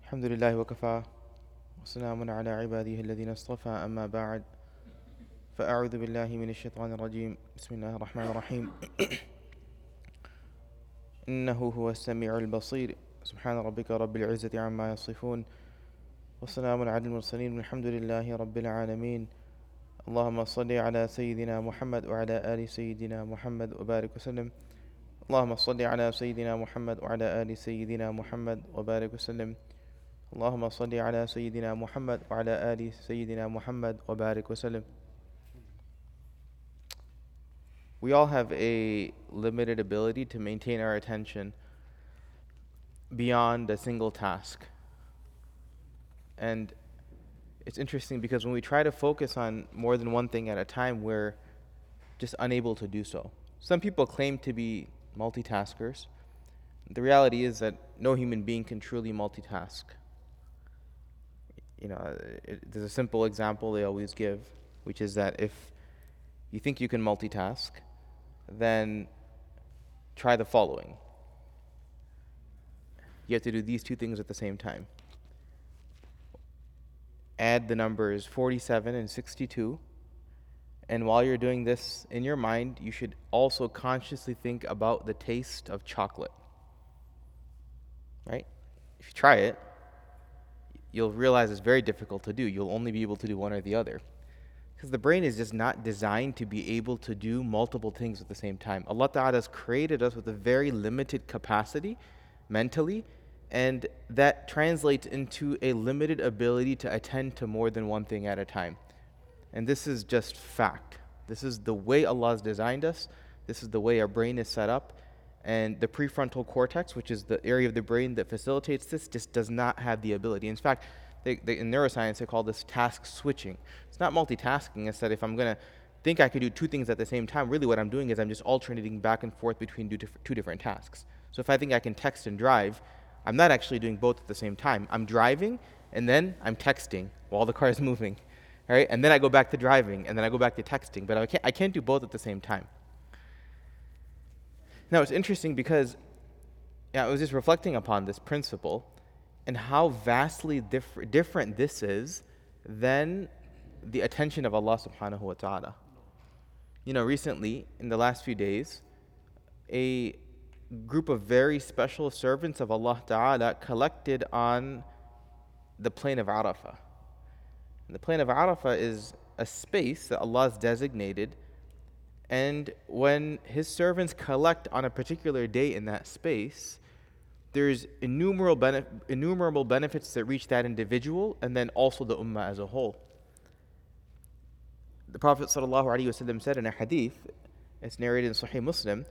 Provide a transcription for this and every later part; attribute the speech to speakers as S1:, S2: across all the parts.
S1: الحمد لله وكفى وسلام على عباده الذين اصطفى أما بعد فأعوذ بالله من الشيطان الرجيم بسم الله الرحمن الرحيم إنه هو السميع البصير سبحان ربك رب العزة عما يصفون وسلام على المرسلين والحمد لله رب العالمين اللهم صل على سيدنا محمد وعلى آل سيدنا محمد وبارك وسلم اللهم صل على سيدنا محمد وعلى آل سيدنا محمد وبارك وسلم اللهم صل على سيدنا محمد وعلى آل سيدنا محمد وبارك وسلم. We all have a limited ability to maintain our attention beyond a single task. And it's interesting because when we try to focus on more than one thing at a time, we're just unable to do so. Some people claim to be multitaskers. The reality is that no human being can truly multitask. There's a simple example they always give, which is that if you think you can multitask, then try the following. You have to do these two things at the same time. Add the numbers 47 and 62, and while you're doing this in your mind, you should also consciously think about the taste of chocolate. Right? If you try it, you'll realize it's very difficult to do. You'll only be able to do one or the other. Because the brain is just not designed to be able to do multiple things at the same time. Allah Ta'ala has created us with a very limited capacity mentally, and that translates into a limited ability to attend to more than one thing at a time. And this is just fact. This is the way Allah has designed us. This is the way our brain is set up. And the prefrontal cortex, which is the area of the brain that facilitates this, just does not have the ability. In fact, in neuroscience, they call this task switching. It's not multitasking. It's that if I'm going to think I could do two things at the same time, really what I'm doing is I'm just alternating back and forth between two different tasks. So if I think I can text and drive, I'm not actually doing both at the same time. I'm driving, and then I'm texting while the car is moving. All right? And then I go back to driving, and then I go back to texting. But I can't do both at the same time. Now, it's interesting because I was just reflecting upon this principle and how vastly different this is than the attention of Allah subhanahu wa ta'ala. Recently, in the last few days, a group of very special servants of Allah ta'ala collected on the plain of Arafah. And the plain of Arafah is a space that Allah has designated, and when His servants collect on a particular day in that space, there's innumerable benefits that reach that individual and then also the ummah as a whole. The Prophet ﷺ said in a hadith, it's narrated in Sahih Muslim,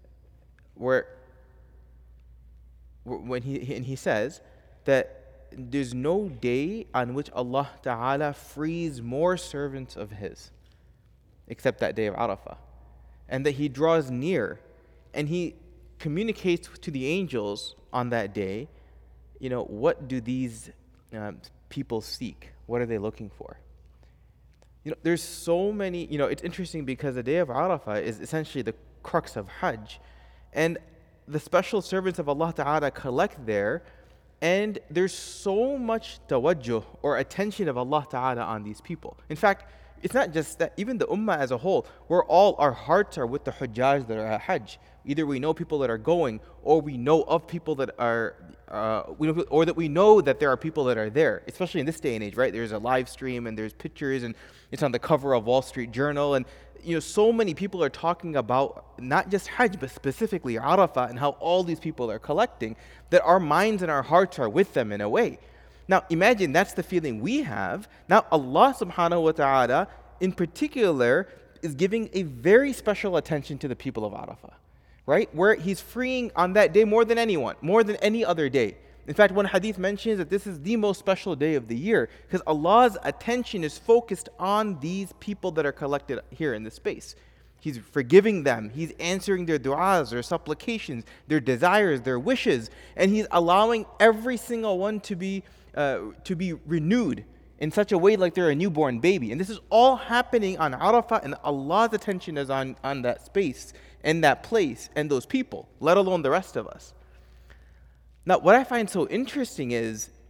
S1: when he says that there's no day on which Allah Ta'ala frees more servants of His except that day of Arafah, and that He draws near and He communicates to the angels on that day, what do these people seek? What are they looking for? There's so many, it's interesting because the day of Arafah is essentially the crux of Hajj, and the special servants of Allah Ta'ala collect there, and there's so much tawajjuh or attention of Allah Ta'ala on these people. In fact, it's not just that, even the ummah as a whole, our hearts are with the hujjaj that are at Hajj. Either we know people that are going, or we know of people that are, or that we know that there are people that are there. Especially in this day and age, right? There's a live stream and there's pictures, and it's on the cover of Wall Street Journal, and so many people are talking about not just Hajj, but specifically Arafah and how all these people are collecting, that our minds and our hearts are with them in a way. Now, imagine that's the feeling we have. Now, Allah subhanahu wa ta'ala, in particular, is giving a very special attention to the people of Arafah, right? Where He's freeing on that day more than anyone, more than any other day. In fact, one hadith mentions that this is the most special day of the year because Allah's attention is focused on these people that are collected here in this space. He's forgiving them. He's answering their du'as, their supplications, their desires, their wishes, and He's allowing every single one to be renewed in such a way like they're a newborn baby. And this is all happening on Arafah, and Allah's attention is on that space and that place and those people, let alone the rest of us. Now, what I find so interesting is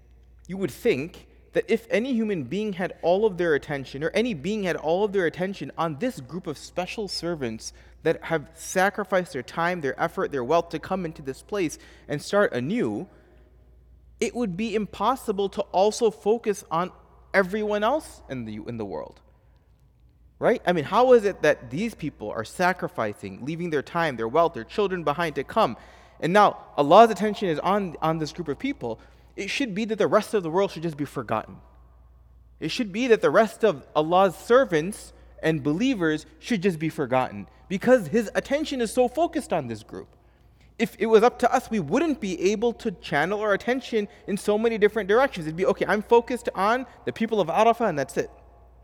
S1: you would think that if any human being had all of their attention, or any being had all of their attention on this group of special servants that have sacrificed their time, their effort, their wealth to come into this place and start anew, it would be impossible to also focus on everyone else in the world. Right? I mean, how is it that these people are sacrificing, leaving their time, their wealth, their children behind to come? And now Allah's attention is on this group of people. It should be that the rest of the world should just be forgotten. It should be that the rest of Allah's servants and believers should just be forgotten because His attention is so focused on this group. If it was up to us, we wouldn't be able to channel our attention in so many different directions. It'd be, okay, I'm focused on the people of Arafah and that's it.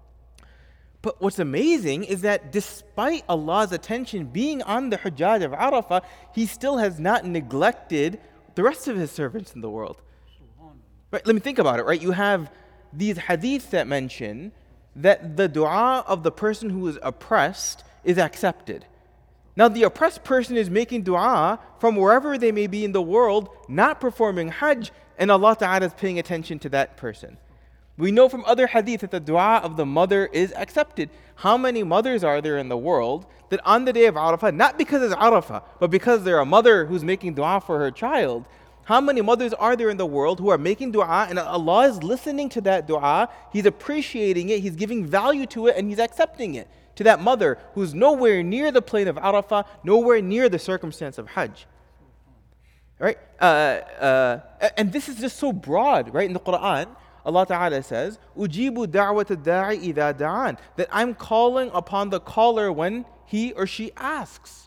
S1: But what's amazing is that despite Allah's attention being on the Hujjaj of Arafah, He still has not neglected the rest of His servants in the world. Right? Let me think about it, right? You have these hadiths that mention that the dua of the person who is oppressed is accepted. Now, the oppressed person is making dua from wherever they may be in the world, not performing Hajj, and Allah Ta'ala is paying attention to that person. We know from other hadith that the dua of the mother is accepted. How many mothers are there in the world that on the day of Arafah, not because it's Arafah, but because they're a mother who's making dua for her child, how many mothers are there in the world who are making dua and Allah is listening to that dua, He's appreciating it, He's giving value to it, and He's accepting it to that mother who's nowhere near the plain of Arafah, nowhere near the circumstance of Hajj. Right? And this is just so broad, right? In the Quran, Allah Ta'ala says, "Ujibu da'wat ad-da'i idha da'an," that I'm calling upon the caller when he or she asks.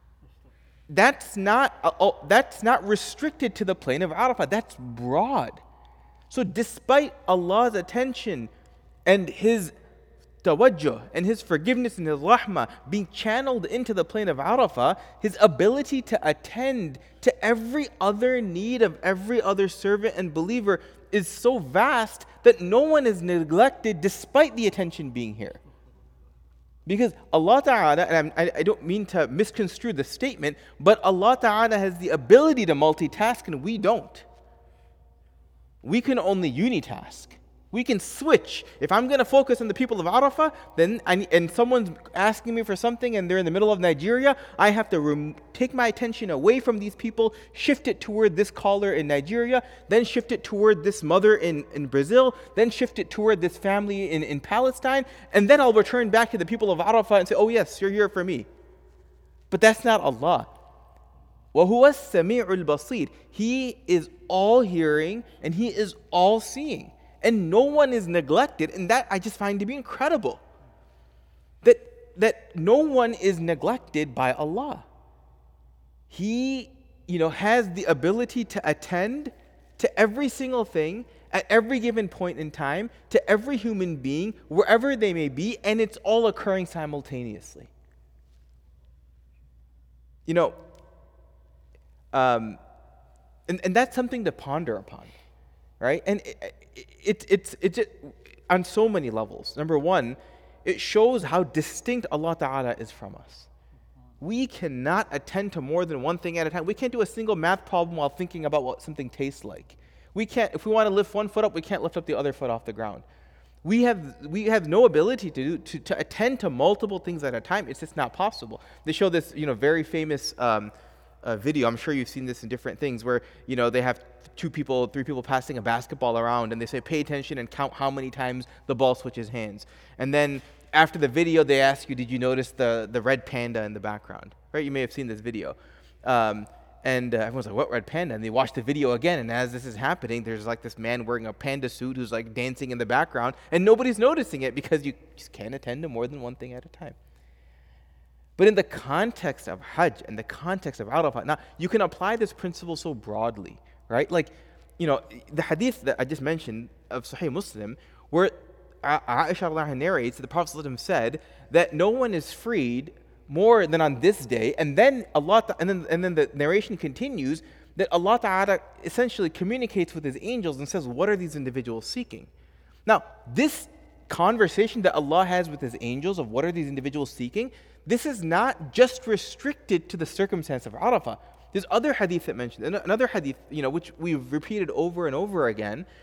S1: That's not restricted to the plain of Arafah. That's broad. So despite Allah's attention and His tawajjuh and His forgiveness and His rahmah being channeled into the plain of Arafah, His ability to attend to every other need of every other servant and believer is so vast that no one is neglected despite the attention being here. Because Allah Ta'ala, and I don't mean to misconstrue the statement, but Allah Ta'ala has the ability to multitask and we don't. We can only unitask. We can switch. If I'm going to focus on the people of Arafah, and someone's asking me for something and they're in the middle of Nigeria, I have to take my attention away from these people, shift it toward this caller in Nigeria, then shift it toward this mother in Brazil, then shift it toward this family in Palestine, and then I'll return back to the people of Arafah and say, oh yes, you're here for me. But that's not Allah. وَهُوَ السَّمِيعُ الْبَصِيرُ. He is all hearing and He is all seeing. And no one is neglected, and that I just find to be incredible. That no one is neglected by Allah. He, has the ability to attend to every single thing at every given point in time, to every human being, wherever they may be, and it's all occurring simultaneously. And that's something to ponder upon, right? And it's on so many levels. Number one, it shows how distinct Allah Ta'ala is from us. We cannot attend to more than one thing at a time. We can't do a single math problem while thinking about what something tastes like. We can't, if we want to lift one foot up, we can't lift up the other foot off the ground. We have no ability to attend to multiple things at a time. It's just not possible. They show this, very famous video. I'm sure you've seen this in different things where, they have 3 people passing a basketball around and they say, pay attention and count how many times the ball switches hands. And then after the video, they ask you, did you notice the red panda in the background? Right? You may have seen this video. And everyone's like, what red panda? And they watch the video again. And as this is happening, there's like this man wearing a panda suit who's like dancing in the background. And nobody's noticing it because you just can't attend to more than one thing at a time. But in the context of Hajj and the context of Arafah, now you can apply this principle so broadly, right? Like, the hadith that I just mentioned of Sahih Muslim, where Aisha narrates that the Prophet ﷺ said that no one is freed more than on this day, and then the narration continues that Allah Ta'ala essentially communicates with His angels and says, what are these individuals seeking? Now, this conversation that Allah has with His angels of what are these individuals seeking, this is not just restricted to the circumstance of Arafah. There's other hadith that mention, another hadith, which we've repeated over and over again,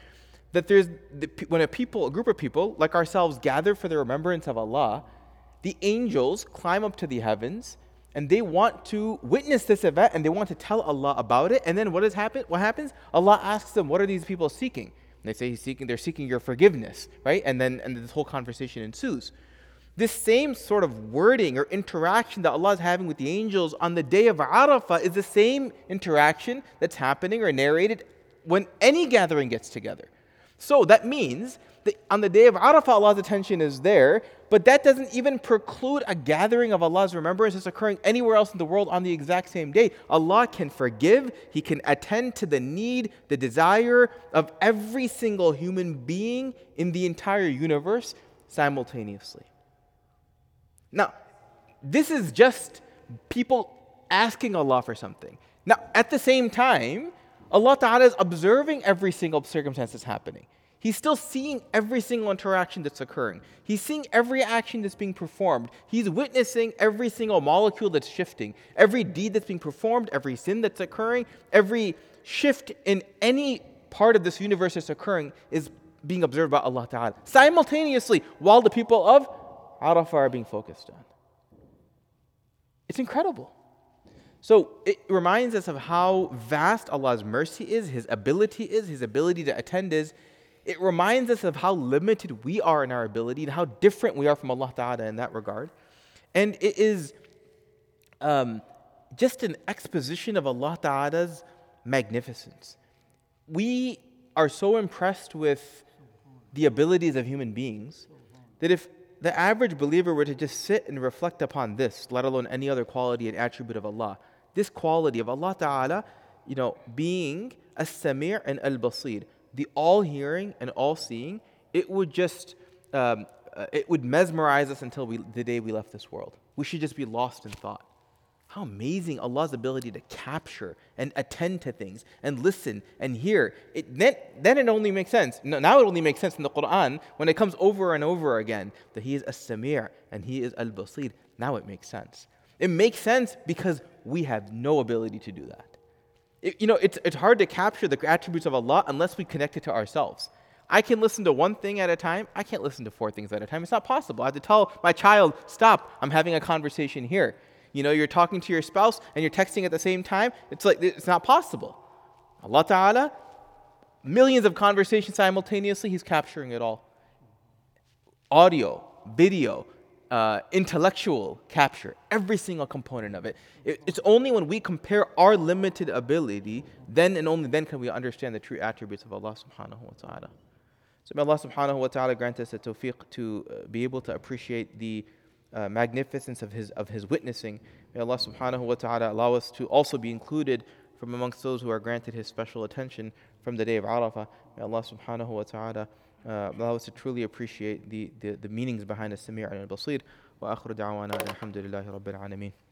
S1: that when a group of people like ourselves gather for the remembrance of Allah, the angels climb up to the heavens and they want to witness this event and they want to tell Allah about it. And then what happens? Allah asks them, what are these people seeking? And they say they're seeking your forgiveness, right? And then this whole conversation ensues. This same sort of wording or interaction that Allah is having with the angels on the day of Arafah is the same interaction that's happening or narrated when any gathering gets together. So that means that on the day of Arafah, Allah's attention is there, but that doesn't even preclude a gathering of Allah's remembrance that's occurring anywhere else in the world on the exact same day. Allah can forgive, He can attend to the need, the desire of every single human being in the entire universe simultaneously. Now, this is just people asking Allah for something. Now, at the same time, Allah Ta'ala is observing every single circumstance that's happening. He's still seeing every single interaction that's occurring. He's seeing every action that's being performed. He's witnessing every single molecule that's shifting, every deed that's being performed, every sin that's occurring, every shift in any part of this universe that's occurring is being observed by Allah Ta'ala simultaneously while the people of Arafah are being focused on. It's incredible. So it reminds us of how vast Allah's mercy is, His ability to attend is. It reminds us of how limited we are in our ability and how different we are from Allah Ta'ala in that regard. And it is just an exposition of Allah Ta'ala's magnificence. We are so impressed with the abilities of human beings that if the average believer were to just sit and reflect upon this, let alone any other quality and attribute of Allah, this quality of Allah Ta'ala, being As-Sami' and Al-Basir, the all-hearing and all-seeing, it would just, it would mesmerize us until the day we left this world. We should just be lost in thought. How amazing Allah's ability to capture and attend to things and listen and hear. Then it only makes sense. Now it only makes sense in the Quran when it comes over and over again that He is As-Sami' and He is Al-Basir. Now it makes sense. It makes sense because we have no ability to do that. It's hard to capture the attributes of Allah unless we connect it to ourselves. I can listen to one thing at a time. I can't listen to 4 things at a time. It's not possible. I have to tell my child, stop, I'm having a conversation here. You're talking to your spouse and you're texting at the same time. It's not possible. Allah Ta'ala, millions of conversations simultaneously, He's capturing it all. Audio, video, intellectual capture, every single component of it. It's only when we compare our limited ability, then and only then can we understand the true attributes of Allah Subhanahu wa Ta'ala. So may Allah Subhanahu wa Ta'ala grant us the tawfiq to be able to appreciate the magnificence of His witnessing. May Allah Subhanahu wa Ta'ala allow us to also be included from amongst those who are granted His special attention from the day of Arafah. May Allah Subhanahu wa Ta'ala allow us to truly appreciate the meanings behind As-Sami' and Al-Basir. Wa akhiru da'wana alhamdulillahi rabbil alameen.